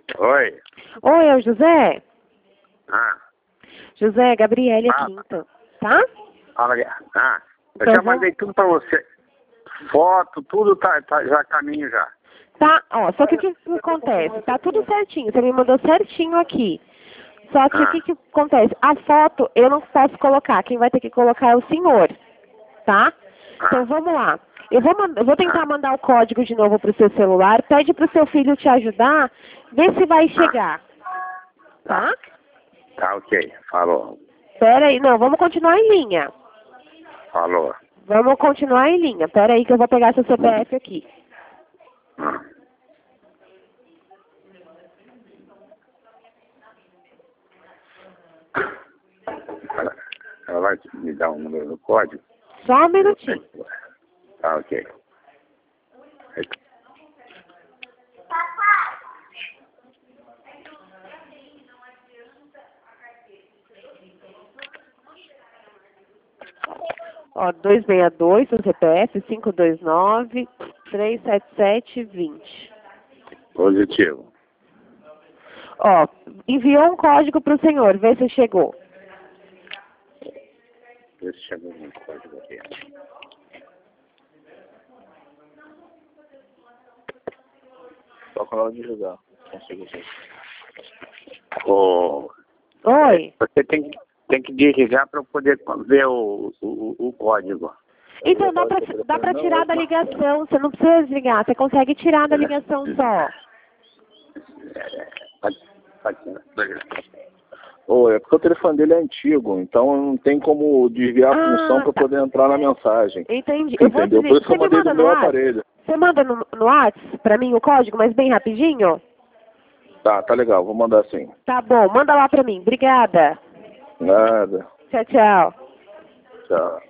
Oi. Oi, é o José? Ah, José, Gabriele aqui, então. Tá? fala aí. Eu Então já mandei tudo pra você. Foto, tudo já caminho já. Tá, ó, só que o que acontece? Tá tudo certinho, você me mandou certinho aqui. Só que o que acontece? A foto eu não posso colocar, quem vai ter que colocar é o senhor, tá? Então vamos lá. Eu vou tentar mandar o código de novo pro seu celular, pede pro seu filho te ajudar, vê se vai chegar, tá? Tá, ok. Falou. Pera aí, não, vamos continuar em linha. Falou. Vamos continuar em linha, pera aí que eu vou pegar seu CPF aqui. Ela vai me dar um número do código? Só um minutinho. Tá, ok. Ó, 262, seu CPF, 529-377-20. Positivo. Ó, enviou um código pro senhor, vê se chegou. Vê se chegou um código aqui. Só com ela de jogar. Consigo sim. Oi. Você tem que desligar para eu poder ver o código. Então dá pra tirar da ligação, você não precisa desligar, você consegue tirar da ligação só. É porque o telefone dele é antigo, então não tem como desviar a função para poder entrar na mensagem. Entendi. Entendeu? Por isso que eu mandei do meu aparelho. Você manda no WhatsApp pra mim o código, mas bem rapidinho? Tá legal, vou mandar sim. Tá bom, manda lá pra mim. Obrigada. Nada. Tchau, tchau. Tchau.